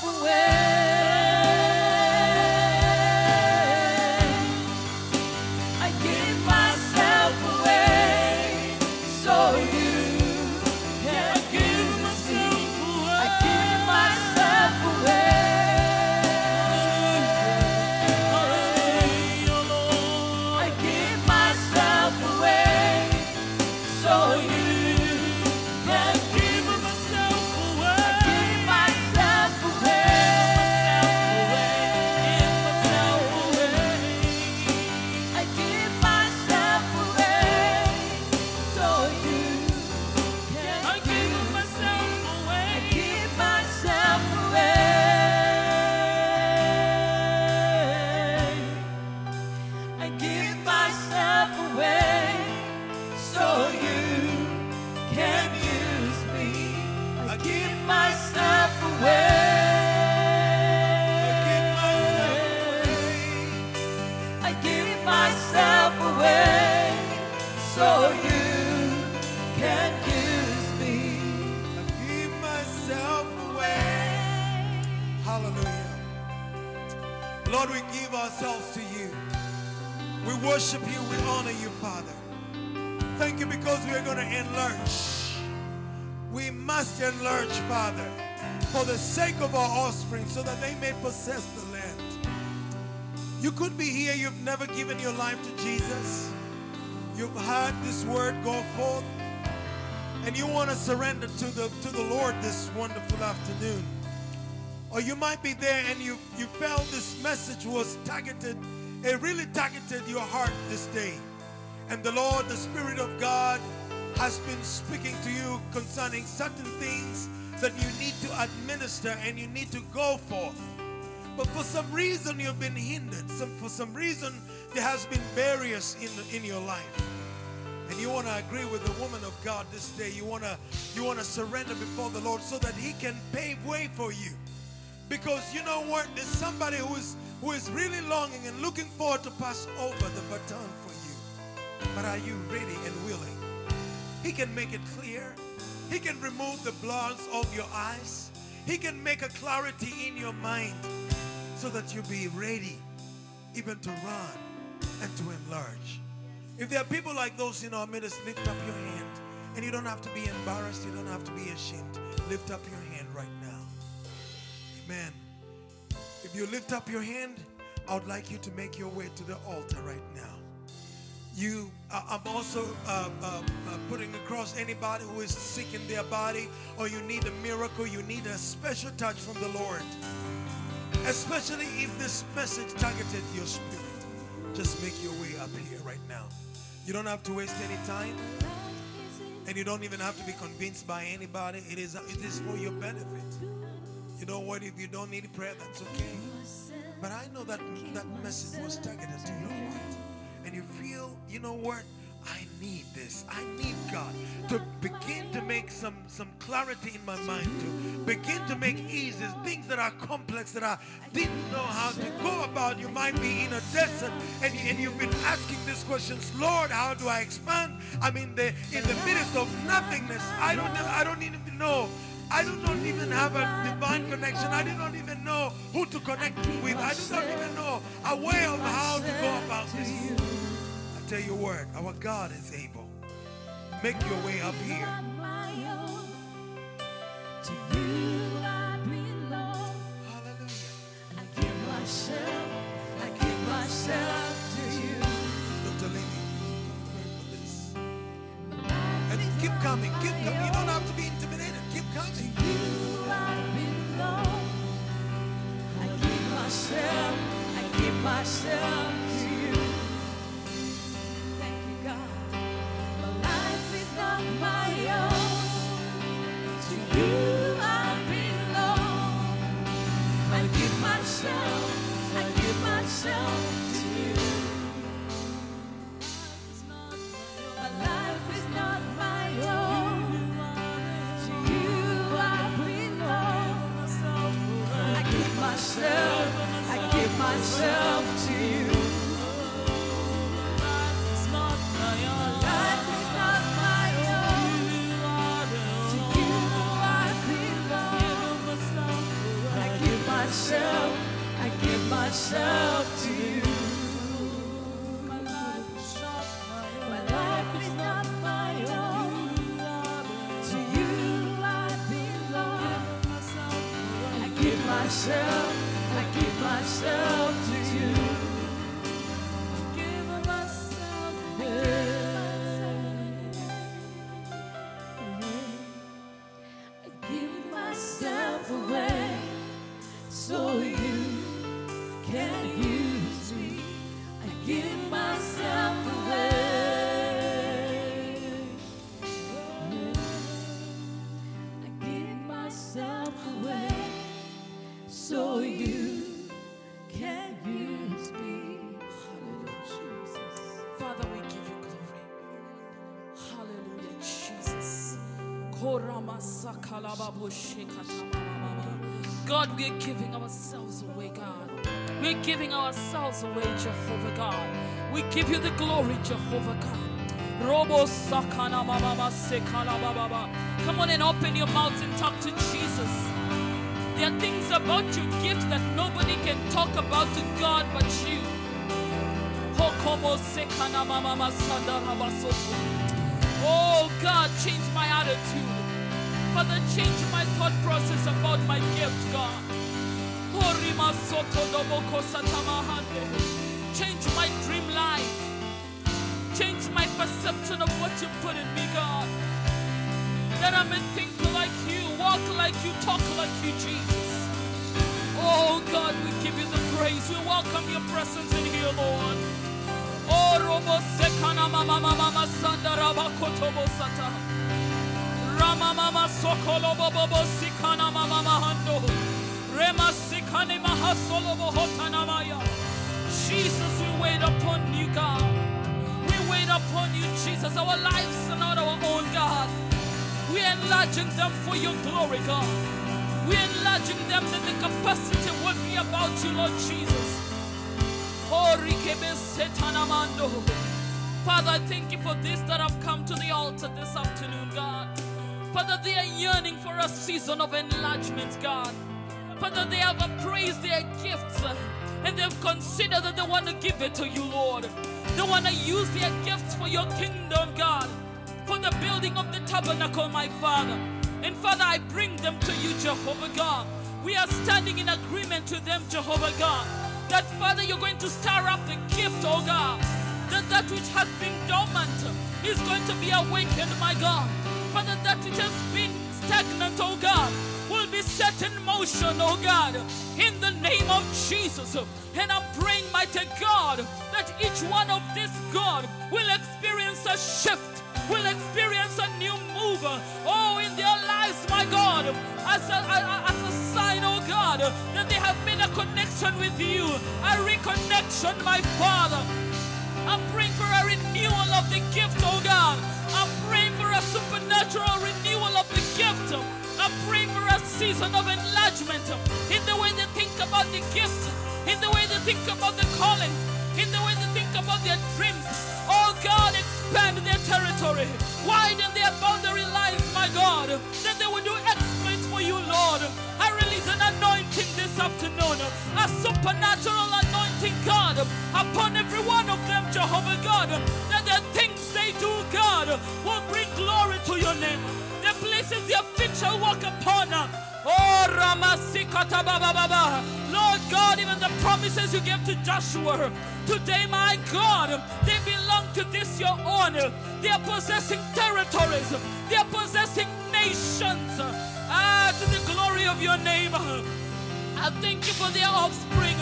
away. I give myself away so you can give myself away. I give myself away. I give myself away so you can give myself away. I give myself away so you can. I give myself away. I give myself away. I give myself away so you can use me. I give myself away. I give myself away so you can use me. I give myself away. Hallelujah. Lord, we give ourselves to you. We worship you. We honor you, Father. Thank you because we are going to enlarge. We must enlarge, Father, for the sake of our offspring so that they may possess the land. You could be here. You've never given your life to Jesus. You've heard this word go forth, and you want to surrender to the Lord this wonderful afternoon. Or you might be there and you felt this message was targeted, it really targeted your heart this day. And the Lord, the Spirit of God, has been speaking to you concerning certain things that you need to administer and you need to go forth. But for some reason you've been hindered. For some reason there has been barriers in your life. And you want to agree with the woman of God this day. You want to surrender before the Lord so that He can pave way for you. Because you know what? There's somebody who is really longing and looking forward to pass over the baton for you. But are you ready and willing? He can make it clear. He can remove the blurs of your eyes. He can make a clarity in your mind so that you'll be ready even to run and to enlarge. If there are people like those in our midst, lift up your hand. And you don't have to be embarrassed. You don't have to be ashamed. Lift up your hand right now. Amen. If you lift up your hand, I would like you to make your way to the altar right now. I'm also putting across anybody who is sick in their body, or you need a miracle, you need a special touch from the Lord. Especially if this message targeted your spirit. Just make your way up here right now. You don't have to waste any time. And you don't even have to be convinced by anybody. It is for your benefit. You know what? If you don't need prayer, that's okay. But I know that message was targeted to your heart. And you feel, you know what? I need this. I need God to begin to make some clarity in my mind, to begin to make easy things that are complex that I didn't know how to go about. You might be in a desert and you've been asking these questions. Lord, how do I expand? I'm in the midst of nothingness. I don't even know. I do not even have a divine connection. I do not even know who to connect with. I do not even know a way of how to go about this. Tell your word, our God is able. Make your way up here. To you I belong. Hallelujah. I give myself to you. Dr. Lily, pray for this. And keep coming, keep coming. You don't have to be intimidated. Keep coming. To you I belong. I give myself to you. My own, to you I belong. I give myself to you. My life is not my own. To you I belong. I give myself to you. I give myself to you. My life is not my own. To you I belong. I give myself to you. Give myself away. I give myself away. So you can use me. I give myself away. I give myself away. So you can use me. Hallelujah, Jesus. Father, we give you glory. Hallelujah, Jesus. God, we're giving ourselves away, God. We're giving ourselves away, Jehovah God. We give you the glory, Jehovah God. Robo sakana mama sekala baba. Come on and open your mouth and talk to Jesus. There are things about your gift that nobody can talk about to God but you. Oh God, change my attitude. Father, change my thought process about my gift, God. Change my dream life. Change my perception of what you put in me, God. That I may think like you, walk like you, talk like you, Jesus. Oh God, we give you the praise. We welcome your presence in here, Lord. Oh, Robo Sekana Mama Mama Sandara Bakotobo Sata. Rama Mama Sokolo Bobo Sikana Mama Mahando. Rema Sikani Maha Jesus, we wait upon you, God. We wait upon you, Jesus. Our lives are not our own, God. We're enlarging them for your glory, God. We're enlarging them that the capacity would be about you, Lord Jesus. Father, I thank you for this that have come to the altar this afternoon, God. Father, they are yearning for a season of enlargement, God. Father, they have appraised their gifts and they've considered that they want to give it to you, Lord. They want to use their gifts for your kingdom, God, for the building of the tabernacle, my Father. And Father, I bring them to you, Jehovah God. We are standing in agreement to them, Jehovah God, that Father, you're going to stir up the gift, oh God, that which has been dormant is going to be awakened, my God. Father, that which has been stagnant, oh God, will be set in motion, oh God, in the name of Jesus. And I'm praying, mighty God, that each one of this, God, will experience a shift, will experience a new move, oh, in their lives, my God, as a sign, oh God, that they have made a connection with you, a reconnection, my Father. I'm praying for a renewal of the gift, oh God. I'm praying for a supernatural renewal of the gift. I'm praying for a season of enlargement in the way they think about the gift, in the way they think about the calling, in the way they think about their dreams. Oh God, expand their territory, widen their boundary lines, my God, that they will do exploits for you, Lord. I release an anointing this afternoon, a supernatural anointing, God, upon every one of them, Jehovah God, that the things they do, God, will bring glory to your name. The places their feet shall walk upon. Oh, Ramasikata Baba Baba. Lord God, even the promises you gave to Joshua, today, my God, they belong to this your honor. They are possessing territories. They are possessing nations. To the glory of your name. I thank you for their offspring.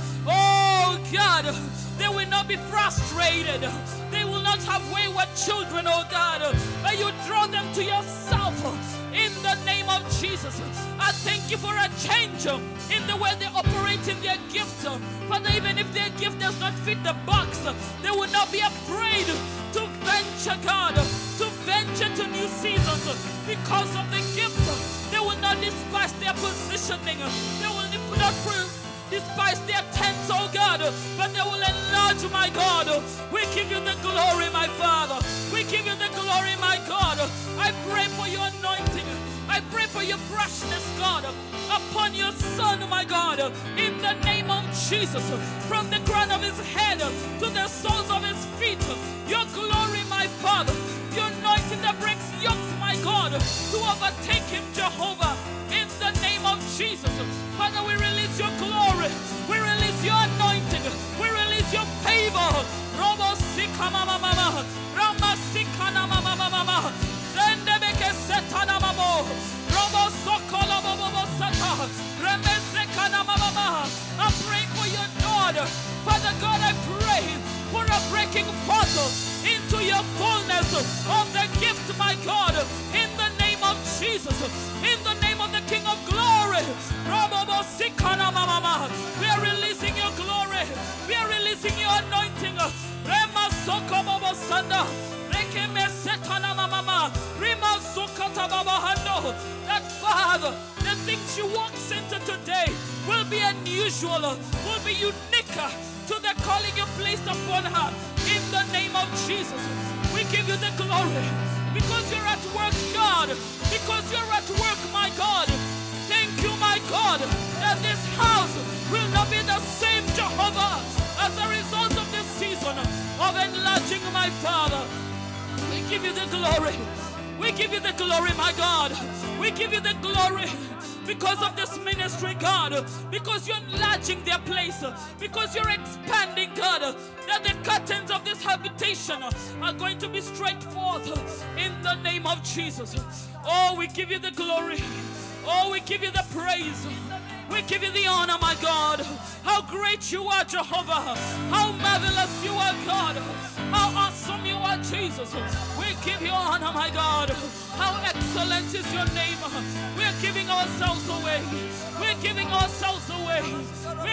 Oh God, they will not be frustrated. They will not have wayward children, oh God. But you draw them to yourself in the name of Jesus. I thank you for a change in the way they operate in their gifts. Father, even if their gift does not fit the box, they will not be afraid to venture, God, to venture to new seasons because of the gift. They will not despise their positioning. They will not despise their tents, oh God, but they will enlarge, my God. We give you the glory, my Father. We give you the glory, my God. I pray for your anointing. I pray for your freshness, God, upon your Son, my God, in the name of Jesus, from the crown of his head to the soles of his feet. Your glory, my Father. Your anointing that breaks yokes, my God, to overtake him, Jehovah, in the name of Jesus. Father, we release your glory. We release your anointing. We release your favor. Robo sika mama mama. Rama sika na mama mama. Zendebeke setana mamo. Robo sokola mama sata. Remeseka na mama mama. I'm praying for your daughter. Father God, I pray for a breaking forth into your fullness of the gift, my God, in the name of Jesus, in the name of the King of Glory. We are releasing your glory. We are releasing your anointing. That Father, the things she walks into today will be unusual, will be unique to the calling you placed upon her. In the name of Jesus, we give you the glory because you're at work, God, because you're at work, my God. Thank you, my God, that this house will not be the same, Jehovah, as a result of this season of enlarging, my Father. We give you the glory. We give you the glory, my God. We give you the glory because of this ministry, God, because you're enlarging their place, because you're expanding, God, that the curtains of this habitation are going to be stretched forth in the name of Jesus. Oh, we give you the glory. Oh, we give you the praise. We give you the honor, my God. How great you are, Jehovah. How marvelous you are, God. How awesome you are, Jesus. We give you honor, my God. How excellent is your name. We're giving ourselves away. We're giving ourselves away. We're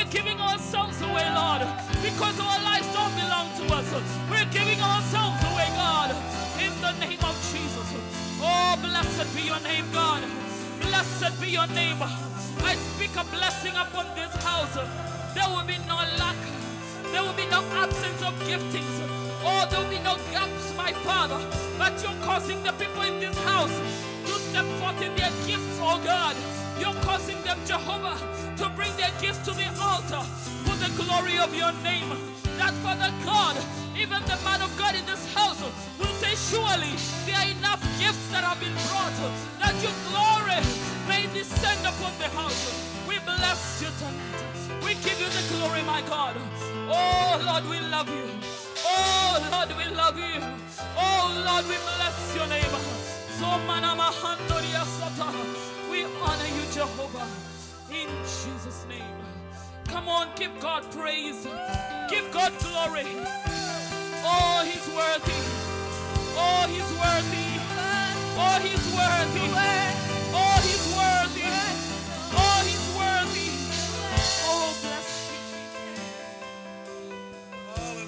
We're giving ourselves away, Lord, because our lives don't belong to us. We're giving ourselves away, God, in the name of Jesus. Oh, blessed be your name, God. Blessed be your name. I speak a blessing upon this house. There will be no lack. There will be no absence of giftings. Oh, there will be no gaps, my Father. But you're causing the people in this house to step forth in their gifts, oh God. You're causing them, Jehovah, to bring their gifts to the altar for the glory of your name. That, Father God, even the man of God in this house will say, surely there are enough gifts that have been brought that your glory may descend upon the house. We bless you tonight. We give you the glory, my God. Oh, Lord, we love you. Oh, Lord, we love you. Oh, Lord, we bless your name. We honor you, Jehovah, in Jesus' name. Come on, give God praise. Give God glory. Oh, he's worthy. Oh, he's worthy. Oh, he's worthy.